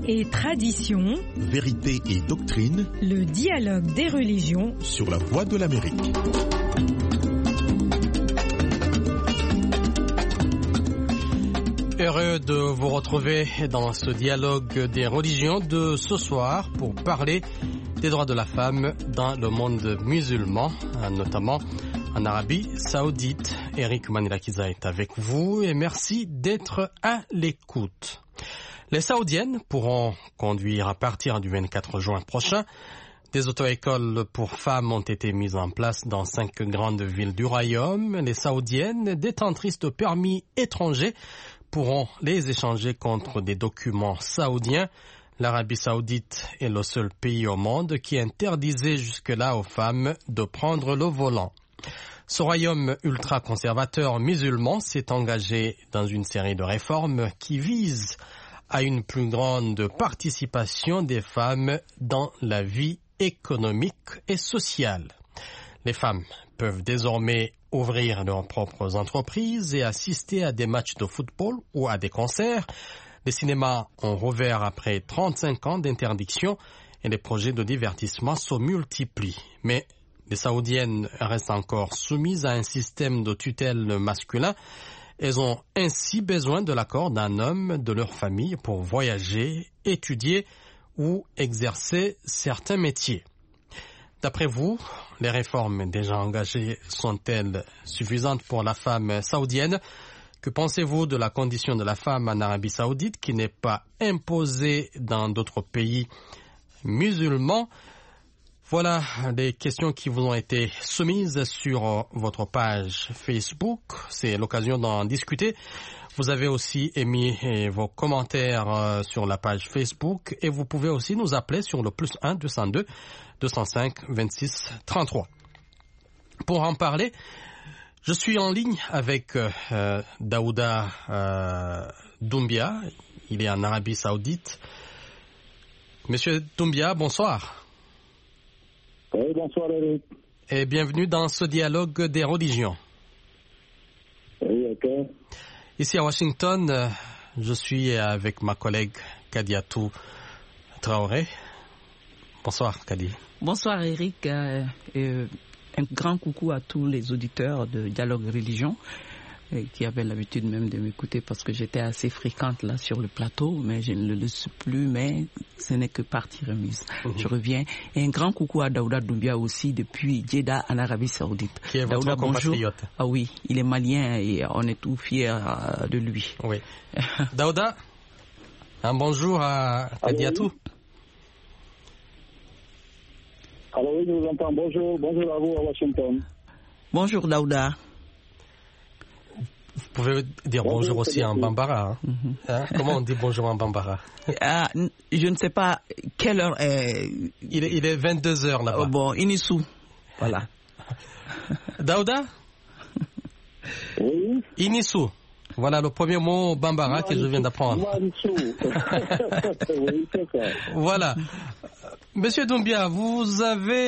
et tradition, vérité et doctrine, le dialogue des religions sur la Voix de l'Amérique. Heureux de vous retrouver dans ce dialogue des religions de ce soir pour parler des droits de la femme dans le monde musulman, notamment en Arabie Saoudite. Eric Manilakiza est avec vous et merci d'être à l'écoute. Les Saoudiennes pourront conduire à partir du 24 juin prochain. Des auto-écoles pour femmes ont été mises en place dans 5 grandes villes du royaume. Les Saoudiennes, détentrices de permis étrangers, pourront les échanger contre des documents saoudiens. L'Arabie Saoudite est le seul pays au monde qui interdisait jusque-là aux femmes de prendre le volant. Ce royaume ultra-conservateur musulman s'est engagé dans une série de réformes qui visent à une plus grande participation des femmes dans la vie économique et sociale. Les femmes peuvent désormais ouvrir leurs propres entreprises et assister à des matchs de football ou à des concerts. Les cinémas ont rouvert après 35 ans d'interdiction et les projets de divertissement se multiplient. Mais les Saoudiennes restent encore soumises à un système de tutelle masculin. Elles ont ainsi besoin de l'accord d'un homme de leur famille pour voyager, étudier ou exercer certains métiers. D'après vous, les réformes déjà engagées sont-elles suffisantes pour la femme saoudienne? Que pensez-vous de la condition de la femme en Arabie Saoudite qui n'est pas imposée dans d'autres pays musulmans? Voilà les questions qui vous ont été soumises sur votre page Facebook. C'est l'occasion d'en discuter. Vous avez aussi émis vos commentaires sur la page Facebook et vous pouvez aussi nous appeler sur le +1 202 205 26 33. Pour en parler, je suis en ligne avec Daouda Doumbia. Il est en Arabie Saoudite. Monsieur Doumbia, bonsoir. Oui, bonsoir Eric. Et bienvenue dans ce dialogue des religions. Oui, ok. Ici à Washington, je suis avec ma collègue Kadiatou Traoré. Bonsoir Kadi. Bonsoir Eric. Un grand coucou à tous les auditeurs de Dialogue Religion qui avaient l'habitude même de m'écouter parce que j'étais assez fréquente là sur le plateau, mais je ne le suis plus, mais ce n'est que partie remise. Je reviens. Et un grand coucou à Daouda Doumbia aussi depuis Jeddah en Arabie Saoudite. Qui est votre Daouda, compatriote. bonjour. Ah oui, il est malien et on est tout fiers de lui. Oui. Daouda, un bonjour à Kadiatou. Alors oui, je vous entends. Bonjour à vous à Washington. Bonjour Daouda. Vous pouvez dire bonjour aussi en Bambara. Hein? Comment on dit bonjour en Bambara? Je ne sais pas quelle heure est... Il est 22h là-bas. Bon, Inissou. Voilà. Daouda? Oui. Inissou. Voilà le premier mot Bambara que je viens d'apprendre. Oui, c'est ça. Voilà. Monsieur Doumbia, vous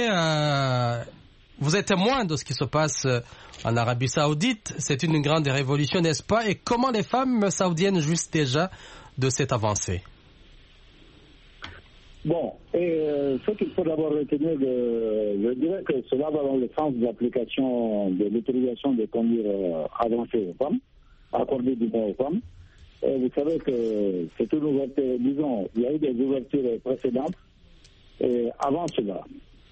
êtes témoin de ce qui se passe en Arabie Saoudite. C'est une grande révolution, n'est-ce pas? Et comment les femmes saoudiennes jouissent déjà de cette avancée? Bon, ce qu'il faut d'abord retenir, je dirais que cela va dans le sens de l'application de l'autorisation de conduire avancée aux femmes, accordée du moins aux femmes. Et vous savez que c'est une ouverture, disons, il y a eu des ouvertures précédentes avant cela.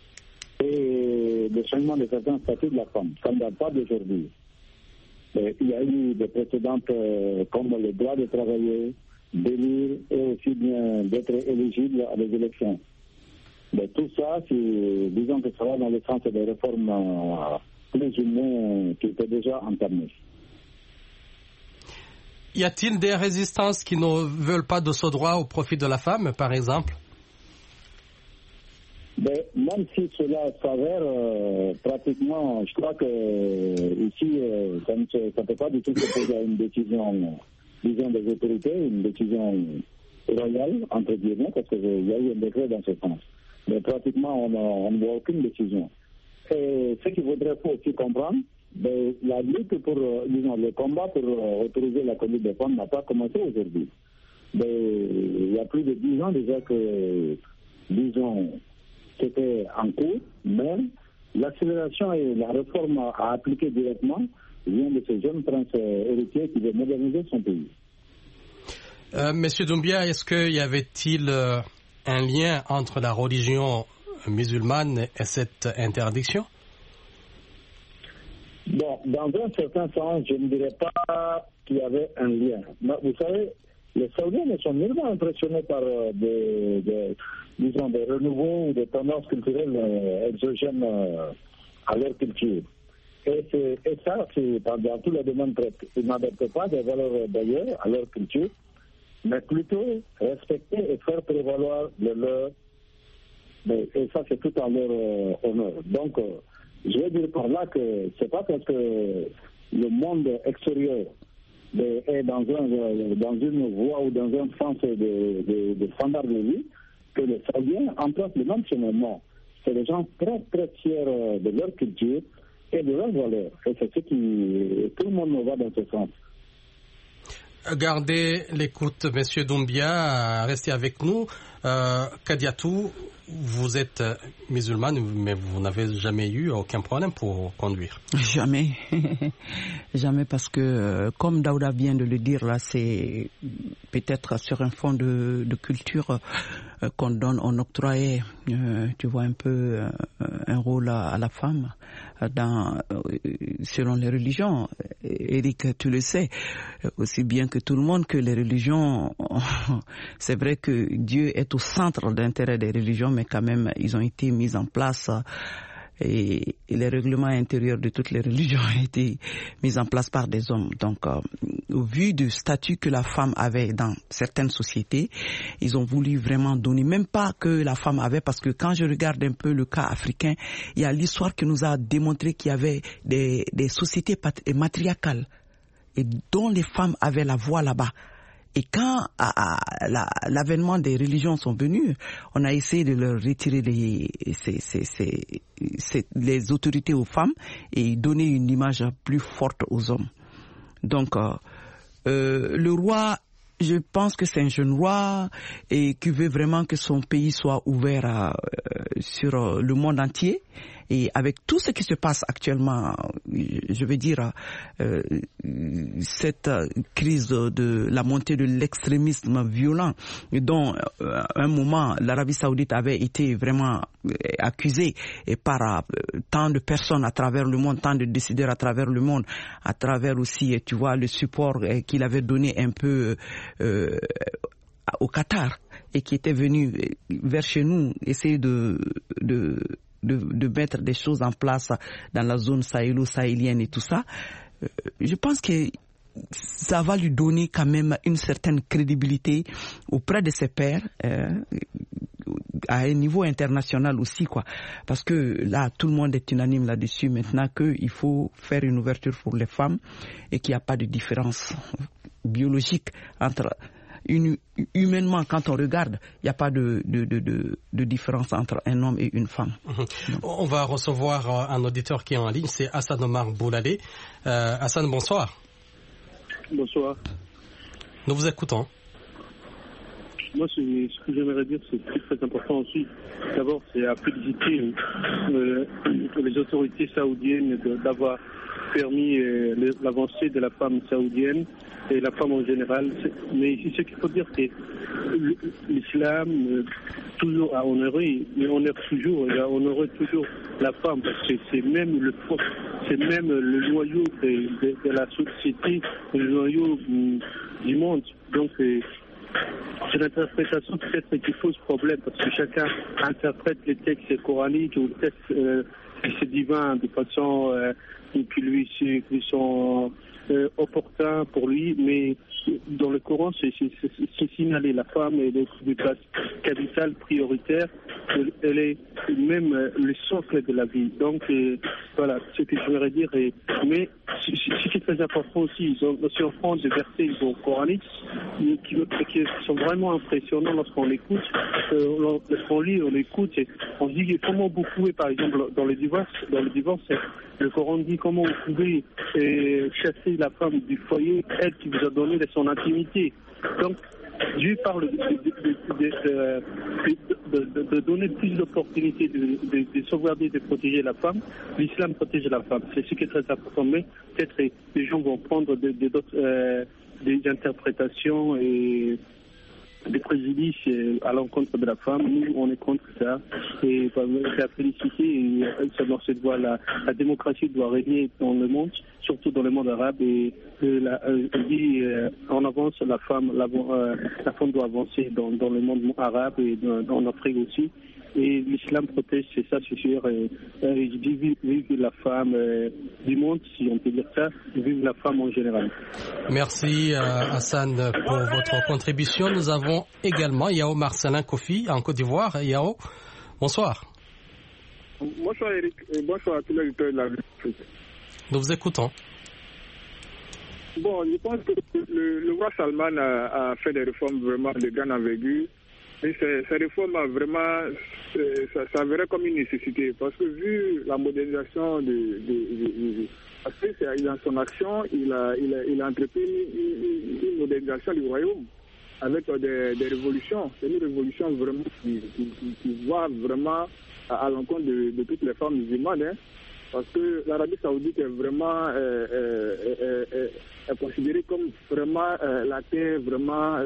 Et le changement de certains statuts de la femme, ça ne date pas d'aujourd'hui. Il y a eu des précédentes comme le droit de travailler, d'élire et aussi bien d'être éligible à des élections. Mais tout ça, disons que ça va dans le sens des réformes plus ou moins qui étaient déjà entamées. Y a-t-il des résistances qui ne veulent pas de ce droit au profit de la femme, par exemple? Mais même si cela s'avère pratiquement, je crois que ici, ça ne peut pas du tout se poser à une décision, disons, des autorités, une décision royale, entre guillemets, parce qu'il y a eu un décret dans ce sens. Mais pratiquement, on ne voit aucune décision. Et ce qu'il faudrait aussi comprendre, la lutte pour, disons, le combat pour autoriser la conduite des femmes n'a pas commencé aujourd'hui. il y a plus de 10 ans déjà que, disons, c'était en cours, mais l'accélération et la réforme à appliquer directement vient de ce jeune prince héritier qui veut moderniser son pays. Monsieur Doumbia, est-ce qu'il y avait-il un lien entre la religion musulmane et cette interdiction? Bon, dans un certain sens, je ne dirais pas qu'il y avait un lien. Mais vous savez, les Saoudiens ne sont nullement impressionnés par disons, des renouveaux ou des tendances culturelles exogènes à leur culture. Et ça, c'est dans tous les domaines traités. Ils n'adaptent pas des valeurs d'ailleurs à leur culture, mais plutôt respecter et faire prévaloir le leur. Et ça, c'est tout en leur honneur. Donc, je veux dire par là que c'est pas parce que le monde extérieur est dans une voie ou dans un sens de standard de vie que les Saoudiens empruntent le même chemin. Non, c'est des gens très très fiers de leur culture et de leurs valeurs. Et c'est ce qui tout le monde va dans ce sens. Gardez l'écoute, Monsieur Doumbia, restez avec nous. Kadiatou, vous êtes musulmane, mais vous n'avez jamais eu aucun problème pour conduire? Jamais. Jamais, parce que, comme Daouda vient de le dire, là, c'est peut-être sur un fond de culture on octroyait, tu vois, un peu un rôle à la femme selon les religions. Eric, tu le sais, aussi bien que tout le monde, que les religions, c'est vrai que Dieu est au centre d'intérêt des religions, mais quand même, ils ont été mis en place et les règlements intérieurs de toutes les religions ont été mis en place par des hommes. Donc, au vu du statut que la femme avait dans certaines sociétés, ils ont voulu vraiment donner, même pas que la femme avait, parce que quand je regarde un peu le cas africain, il y a l'histoire qui nous a démontré qu'il y avait des sociétés matriarcales et dont les femmes avaient la voix là-bas. Et quand l'avènement des religions sont venus, on a essayé de leur retirer les autorités aux femmes et donner une image plus forte aux hommes. Donc, le roi, je pense que c'est un jeune roi et qui veut vraiment que son pays soit ouvert sur le monde entier. Et avec tout ce qui se passe actuellement, je veux dire, cette crise de la montée de l'extrémisme violent, dont à un moment l'Arabie Saoudite avait été vraiment accusée par tant de personnes à travers le monde, tant de décideurs à travers le monde, à travers aussi, tu vois, le support qu'il avait donné un peu au Qatar et qui était venu vers chez nous essayer de mettre des choses en place dans la zone sahélo-sahélienne et tout ça, je pense que ça va lui donner quand même une certaine crédibilité auprès de ses pairs, à un niveau international aussi, quoi. Parce que là, tout le monde est unanime là-dessus maintenant qu'il faut faire une ouverture pour les femmes et qu'il n'y a pas de différence biologique entre... Humainement, quand on regarde, il n'y a pas de différence entre un homme et une femme. On va recevoir un auditeur qui est en ligne, c'est Hassan Omar Boulalé. Hassan, bonsoir. Bonsoir. Nous vous écoutons. Moi, ce que j'aimerais dire, c'est très important aussi. D'abord, c'est à féliciter les autorités saoudiennes d'avoir permis l'avancée de la femme saoudienne et la femme en général. Mais ce qu'il faut dire, c'est l'islam toujours a honoré, mais honore toujours, il a honoré toujours la femme, parce que c'est même le noyau de la société, le noyau du monde. Donc, c'est l'interprétation peut-être qui pose problème, parce que chacun interprète les textes coraniques ou les textes divins de façon qui sont opportuns pour lui, mais dans le Coran, c'est signalé. La femme est une place capitale, prioritaire, elle est même le socle de la vie. Donc, voilà ce que je voudrais dire. Mais ce qui est très important aussi, ils ont aussi en France des versets coraniques qui sont vraiment impressionnants lorsqu'on l'écoute. Lorsqu'on lit, on l'écoute, et on dit comment vous pouvez, par exemple, dans le divorce, le Coran dit comment vous pouvez chasser la femme du foyer, elle qui vous a donné de son intimité. Donc, Dieu parle de donner plus d'opportunités de sauvegarder, de protéger la femme. L'islam protège la femme. C'est ce qui est très important. Mais peut-être les gens vont prendre des interprétations et des préjudices à l'encontre de la femme. Nous, on est contre ça. Et la félicité, c'est dans cette voie, la démocratie doit régner dans le monde, surtout dans le monde arabe. Et on avance, la femme doit avancer dans le monde arabe et en Afrique aussi. Et l'islam protège, c'est ça, c'est sûr. Vive la femme du monde, si on peut dire ça. Vive la femme en général. Merci Hassan pour votre contribution. Nous avons également Yao Marcelin Kofi en Côte d'Ivoire. Yao, bonsoir. Bonsoir Eric, et bonsoir à tous les auditeurs de la Afrique. Nous vous écoutons. Bon, je pense que le roi Salman a fait des réformes vraiment de grande envergure. Et ces réformes, vraiment, ça verrait comme une nécessité. Parce que vu la modernisation parce que dans son action, il a entrepris une modernisation du royaume avec des révolutions. C'est une révolution vraiment qui va vraiment à l'encontre de toutes les femmes musulmanes. Hein, parce que l'Arabie Saoudite est vraiment est considérée comme vraiment la terre, vraiment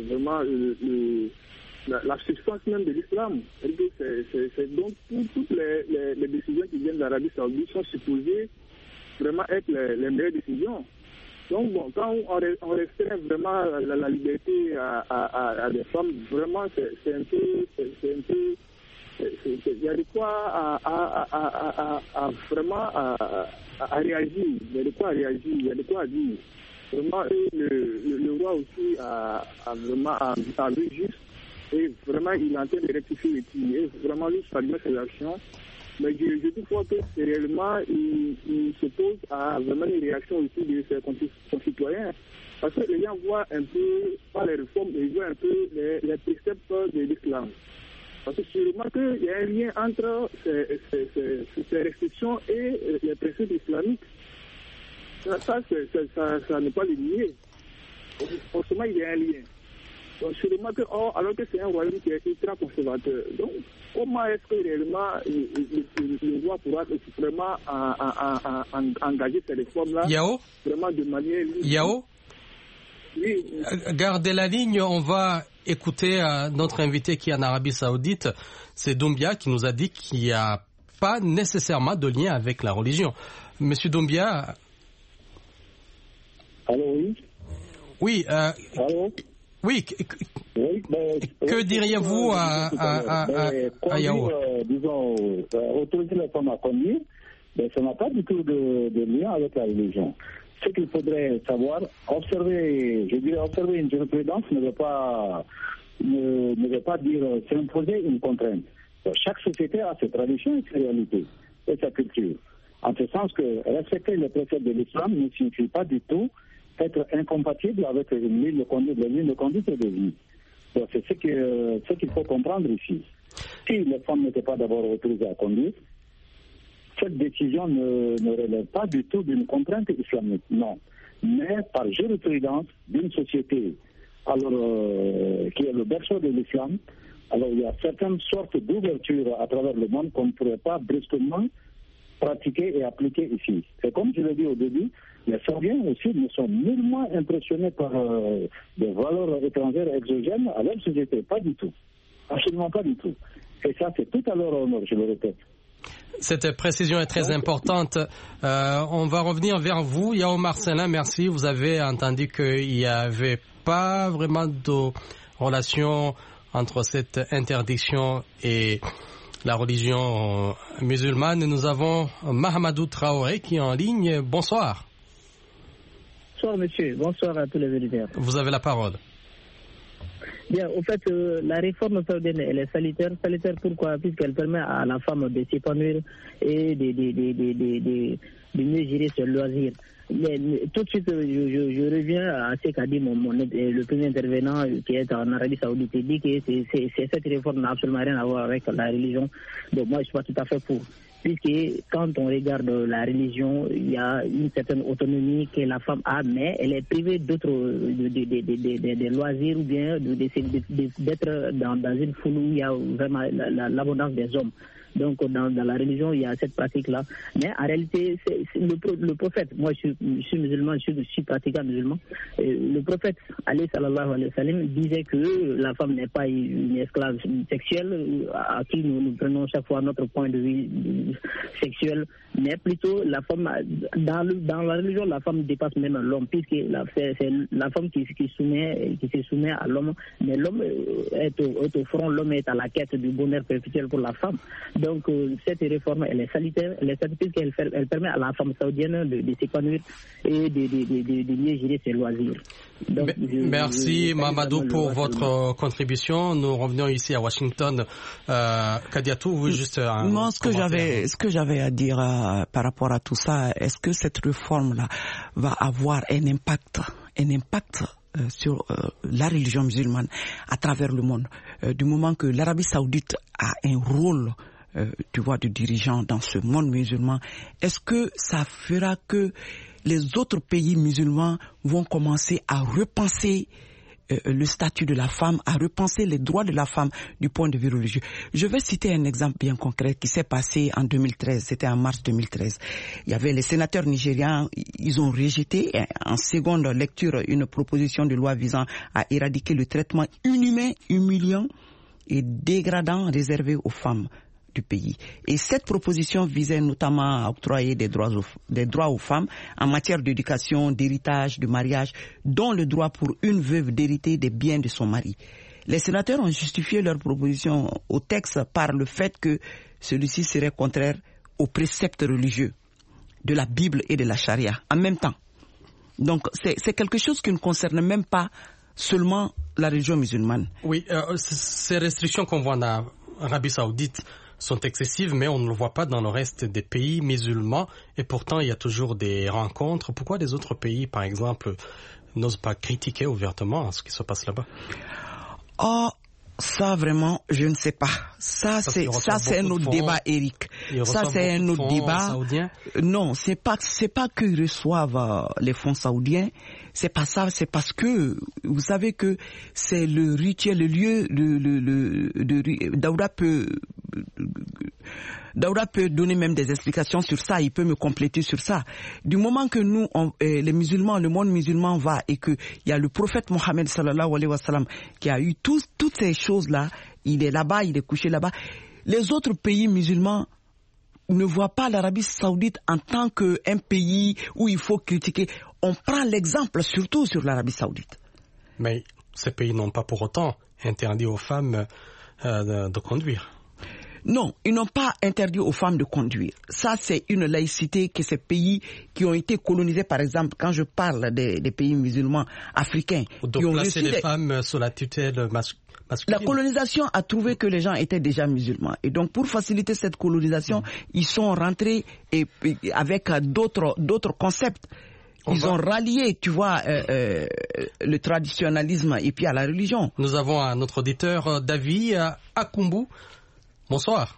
la substance même de l'islam. C'est donc toutes les décisions qui viennent d'Arabie Saoudite sont supposées vraiment être les meilleures décisions. Donc bon, quand on restreint vraiment la liberté à des femmes, vraiment c'est un peu il y a de quoi vraiment à réagir, il y a de quoi à réagir, il y a de quoi à dire. Vraiment, le roi aussi a vraiment vu juste. Et vraiment, il est en train de rectifier les tirs. Et vraiment, lui, ça lui met ses actions. Mais je trouve que réellement, il se pose à vraiment une réaction aussi de ses concitoyens. Parce que les gens voient un peu, pas les réformes, mais ils voient un peu les préceptes de l'islam. Parce que sûrement qu'il y a un lien entre ces restrictions et les préceptes islamiques. Ça n'est pas lié. Forcément, il y a un lien. Donc, sûrement que, alors que c'est un royaume qui est ultra conservateur. Donc, comment est-ce que réellement le roi pourra vraiment engager ces réformes-là vraiment de manière libre? Yao, oui. Gardez la ligne, on va écouter notre invité qui est en Arabie Saoudite, c'est Doumbia, qui nous a dit qu'il n'y a pas nécessairement de lien avec la religion. Monsieur Doumbia. Allô, oui. Oui. Allô. Oui. Que diriez-vous à Yao? Disons, autoriser les femmes à conduire, ça n'a pas du tout de lien avec la religion. Ce qu'il faudrait savoir, observer une jurisprudence ne veut pas dire s'imposer une contrainte. Chaque société a ses traditions et ses réalités et sa culture. En ce sens que respecter les préceptes de l'islam ne signifie pas du tout être incompatible avec les lignes de conduite et de vie. Donc c'est ce qu'il faut comprendre ici. Si les femmes n'étaient pas d'abord autorisées à conduire, cette décision ne relève pas du tout d'une contrainte islamique, non. Mais par jurisprudence d'une société qui est le berceau de l'islam, alors il y a certaines sortes d'ouvertures à travers le monde qu'on ne pourrait pas brusquement pratiquer et appliquer ici. Et comme je l'ai dit au début, les Saoudiens aussi ne sont nullement impressionnés par des valeurs étrangères exogènes à leur société, pas du tout. Absolument pas du tout. Et ça, c'est tout à leur honneur, je le répète. Cette précision est très importante. On va revenir vers vous. Yao Marcelin, merci. Vous avez entendu qu'il n'y avait pas vraiment de relation entre cette interdiction et la religion musulmane. Nous avons Mahamadou Traoré qui est en ligne. Bonsoir. Bonsoir monsieur, bonsoir à tous les auditeurs. Vous avez la parole. Bien, au fait, la réforme saoudienne, elle est salutaire. Salutaire pourquoi? Puisqu'elle permet à la femme de s'épanouir et de mieux gérer ses loisirs. Mais tout de suite, je reviens à ce qu'a dit le premier intervenant qui est en Arabie Saoudite. Il dit que cette réforme n'a absolument rien à voir avec la religion. Donc moi, je ne suis pas tout à fait pour. puisque quand on regarde la religion, il y a une certaine autonomie que la femme a, mais elle est privée d'autres des loisirs ou bien d'être dans une foule où il y a vraiment l'abondance des hommes. Donc dans la religion, il y a cette pratique-là. Mais en réalité, c'est le prophète, moi je suis musulman, je suis pratiquant musulman, le prophète alayhi wa sallam disait que la femme n'est pas une esclave sexuelle à qui nous prenons chaque fois notre point de vue sexuel, mais plutôt la femme, dans la religion, la femme dépasse même l'homme, puisque c'est la femme qui se soumet à l'homme, mais l'homme est au front, l'homme est à la quête du bonheur perpétuel pour la femme. Donc cette réforme, elle est salutaire puisqu'elle permet à la femme saoudienne de s'épanouir et de mieux gérer ses loisirs. Donc, merci Mamadou pour votre contribution. Nous revenons ici à Washington. Kadiatou, vous juste non, ce que j'avais à dire par rapport à tout ça, est-ce que cette réforme-là va avoir un impact sur la religion musulmane à travers le monde, du moment que l'Arabie Saoudite a un rôle de dirigeant dans ce monde musulman, est-ce que ça fera que les autres pays musulmans vont commencer à repenser le statut de la femme, à repenser les droits de la femme du point de vue religieux? Je vais citer un exemple bien concret qui s'est passé en 2013, c'était en mars 2013. Il y avait les sénateurs nigérians, ils ont rejeté en seconde lecture une proposition de loi visant à éradiquer le traitement inhumain, humiliant et dégradant réservé aux femmes du pays. Et cette proposition visait notamment à octroyer des droits aux femmes en matière d'éducation, d'héritage, de mariage, dont le droit pour une veuve d'hériter des biens de son mari. Les sénateurs ont justifié leur proposition au texte par le fait que celui-ci serait contraire aux préceptes religieux de la Bible et de la charia en même temps. Donc c'est quelque chose qui ne concerne même pas seulement la religion musulmane. Oui, ces restrictions qu'on voit en Arabie Saoudite sont excessives, mais on ne le voit pas dans le reste des pays musulmans. Et pourtant, il y a toujours des rencontres. Pourquoi les autres pays, par exemple, n'osent pas critiquer ouvertement ce qui se passe là-bas? Oh, ça vraiment, je ne sais pas. Ça c'est un autre débat, Eric. Ça c'est un autre débat. Saoudiens? Non, c'est pas qu'ils reçoivent les fonds saoudiens. C'est pas ça. C'est parce que vous savez que c'est le rituel, le lieu. Daouda peut donner même des explications sur ça, il peut me compléter sur ça. Du moment que nous, les musulmans, le monde musulman va et qu'il y a le prophète Mohammed sallallahu alayhi wa sallam qui a eu toutes ces choses-là, il est là-bas, il est couché là-bas. Les autres pays musulmans ne voient pas l'Arabie Saoudite en tant qu'un pays où il faut critiquer. On prend l'exemple surtout sur l'Arabie Saoudite. Mais ces pays n'ont pas pour autant interdit aux femmes de conduire. Non, ils n'ont pas interdit aux femmes de conduire. Ça, c'est une laïcité que ces pays qui ont été colonisés, par exemple, quand je parle des pays musulmans africains. Donc, placer les femmes sous la tutelle masculine. La colonisation a trouvé que les gens étaient déjà musulmans. Et donc, pour faciliter cette colonisation, ils sont rentrés avec d'autres concepts. Ils ont rallié, tu vois, le traditionnalisme et puis à la religion. Nous avons un autre auditeur, David Akumbu. Bonsoir.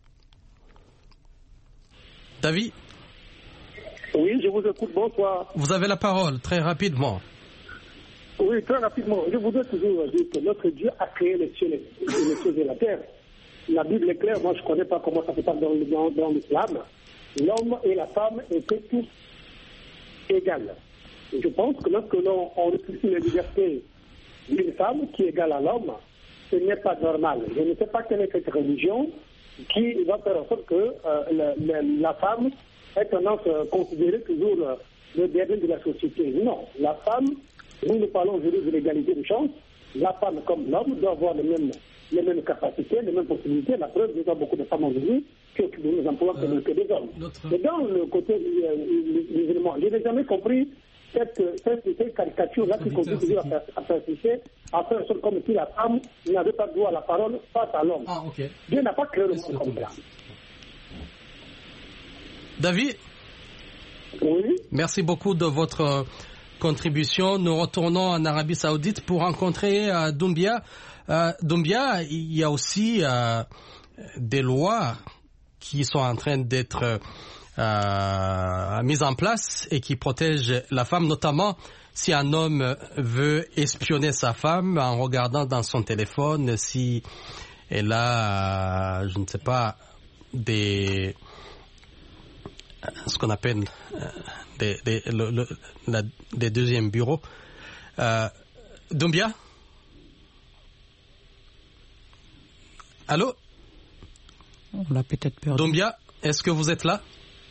David? Oui, je vous écoute, bonsoir. Vous avez la parole, très rapidement. Oui, très rapidement. Je voudrais toujours dire que notre Dieu a créé les cieux et la terre. La Bible est claire, moi je ne connais pas comment ça se passe dans l'islam. L'homme et la femme étaient tous égaux. Je pense que lorsque l'on réfléchit les libertés d'une femme qui est égale à l'homme, ce n'est pas normal. Je ne sais pas quelle est cette religion qui va faire en sorte que la femme est tendance considérée toujours le dernier de la société. Non, la femme, nous parlons aujourd'hui de l'égalité de chance. La femme comme l'homme doit avoir les mêmes capacités, les mêmes possibilités. La preuve, nous avons beaucoup de femmes aujourd'hui qui occupent des emplois que des hommes. Et dans le côté musulman, je n'ai jamais compris cette caricature-là qui conduit toujours à persister, à faire comme si la femme n'avait pas droit à la parole face à l'homme. Ah, okay. Dieu n'a pas créé le monde comme ça. David? Oui. Merci beaucoup de votre contribution. Nous retournons en Arabie Saoudite pour rencontrer Doumbia. Doumbia, il y a aussi des lois qui sont en train d'être mises en place et qui protègent la femme, notamment si un homme veut espionner sa femme en regardant dans son téléphone, si elle a, je ne sais pas, ce qu'on appelle des deuxièmes bureaux. Doumbia? Allô? On l'a peut-être perdu. Doumbia, est-ce que vous êtes là?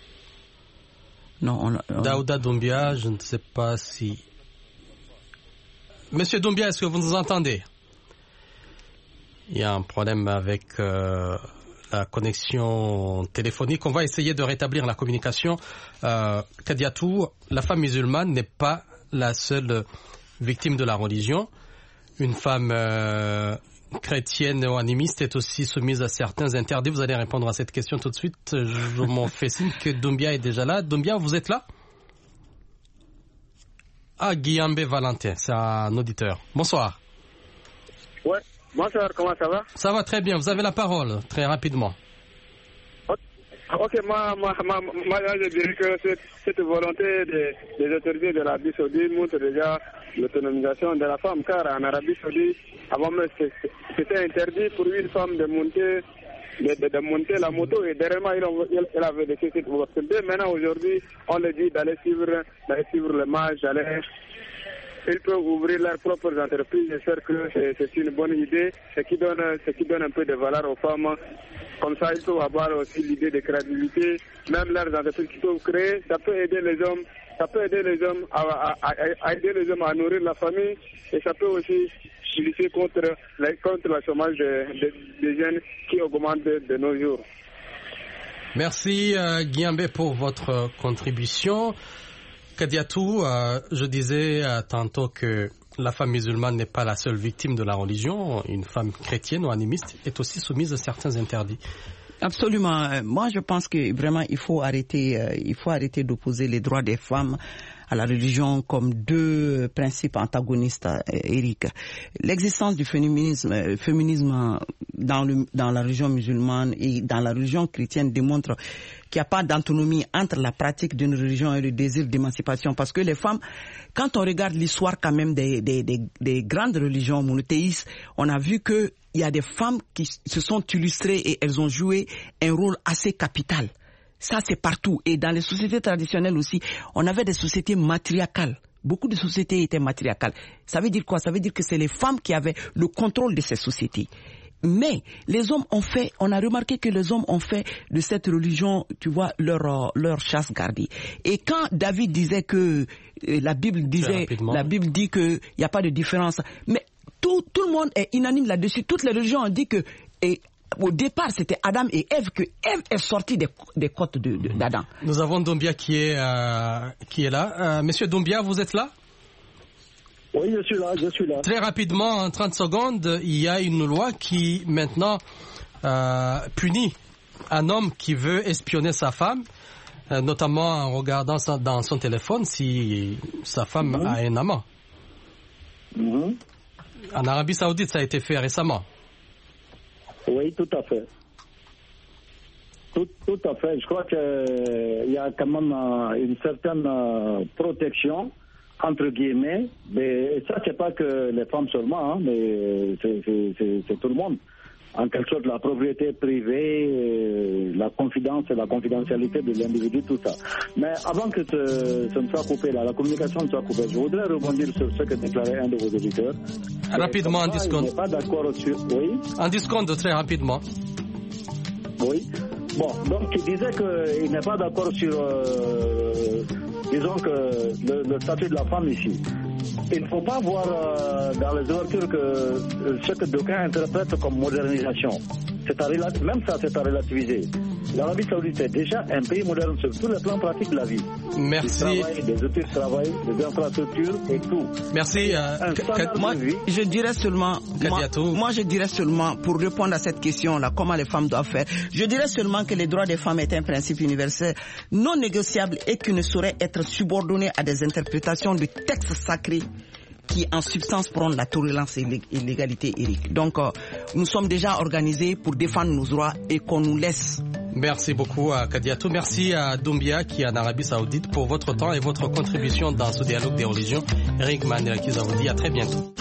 Non, Daouda Doumbia, je ne sais pas si... Monsieur Doumbia, est-ce que vous nous entendez? Il y a un problème avec la connexion téléphonique. On va essayer de rétablir la communication. Kadiatou, la femme musulmane n'est pas la seule victime de la religion. Une femme chrétienne ou animiste est aussi soumise à certains interdits. Vous allez répondre à cette question tout de suite. Je m'en fais signe que Doumbia est déjà là. Doumbia, vous êtes là? Ah, Guillaume Valentin, c'est un auditeur. Bonsoir. Ouais, bonsoir, comment ça va? Ça va très bien, vous avez la parole, très rapidement. Ok, moi je dirais que cette volonté des autorités de l'Arabie Saoudite montre déjà l'autonomisation de la femme, car en Arabie Saoudite, avant même, c'était interdit pour une femme de monter la moto, et derrière elle avait laissé cette opportunité. Maintenant, aujourd'hui, on le dit d'aller suivre le match, ils peuvent ouvrir leurs propres entreprises. J'espère que c'est une bonne idée, ce qui donne un peu de valeur aux femmes. Comme ça, ils peuvent avoir aussi l'idée de créativité, même leurs entreprises qu'ils peuvent créer. Ça peut aider les hommes à aider les hommes à nourrir la famille, et ça peut aussi lutter contre le chômage des jeunes qui augmente de nos jours. Merci Guiambé pour votre contribution. Kadiatou, je disais tantôt que la femme musulmane n'est pas la seule victime de la religion. Une femme chrétienne ou animiste est aussi soumise à certains interdits. Absolument. Moi, je pense que vraiment il faut arrêter d'opposer les droits des femmes à la religion comme deux principes antagonistes, Eric. L'existence du féminisme dans la religion musulmane et dans la religion chrétienne démontre qu'il n'y a pas d'autonomie entre la pratique d'une religion et le désir d'émancipation. Parce que les femmes, quand on regarde l'histoire quand même des grandes religions monothéistes, on a vu que il y a des femmes qui se sont illustrées et elles ont joué un rôle assez capital. Ça, c'est partout. Et dans les sociétés traditionnelles aussi, on avait des sociétés matriarcales. Beaucoup de sociétés étaient matriarcales. Ça veut dire quoi? Ça veut dire que c'est les femmes qui avaient le contrôle de ces sociétés. Mais les hommes on a remarqué que les hommes ont fait de cette religion, tu vois, leur chasse gardée. Et quand David disait que la Bible dit que il n'y a pas de différence, mais tout le monde est unanime là-dessus. Toutes les religions ont dit que au départ, c'était Adam et Ève, que Ève est sortie des côtes d'Adam. Nous avons Doumbia qui est là. Monsieur Doumbia, vous êtes là? Oui, je suis là. Très rapidement, en 30 secondes, il y a une loi qui maintenant punit un homme qui veut espionner sa femme, notamment en regardant dans son téléphone si sa femme a un amant. En Arabie Saoudite, ça a été fait récemment. Oui, tout à fait. Tout à fait. Je crois qu'il y a quand même une certaine protection, entre guillemets. Mais ça, c'est pas que les femmes seulement, hein, mais c'est tout le monde. En quelque sorte, la propriété privée, la confidence et la confidentialité de l'individu, tout ça. Mais avant que ce ne soit coupé, la communication ne soit coupée, je voudrais rebondir sur ce que déclarait un de vos auditeurs. Rapidement, en discount. Il n'est pas d'accord sur... Oui. En discount, très rapidement. Oui. Bon, donc il disait qu'il n'est pas d'accord sur, disons que le statut de la femme ici. Il ne faut pas voir dans les ouvertures que ce que d'aucuns interprètent comme modernisation. Même ça, c'est à relativiser. L'Arabie Saoudite est déjà un pays moderne sur tous les plans pratiques de la vie. Merci. Du travail, des outils de travail, des infrastructures et tout. Merci. Moi, je dirais seulement, pour répondre à cette question-là, comment les femmes doivent faire, je dirais seulement que les droits des femmes est un principe universel non négociable et qui ne saurait être subordonné à des interprétations de textes sacrés qui en substance prônent la tolérance et l'égalité, Eric. Donc, nous sommes déjà organisés pour défendre nos droits et qu'on nous laisse Merci beaucoup à Kadiatou. Merci à Doumbia qui est en Arabie Saoudite pour votre temps et votre contribution dans ce dialogue des religions. Eric Manel qui vous dit à très bientôt.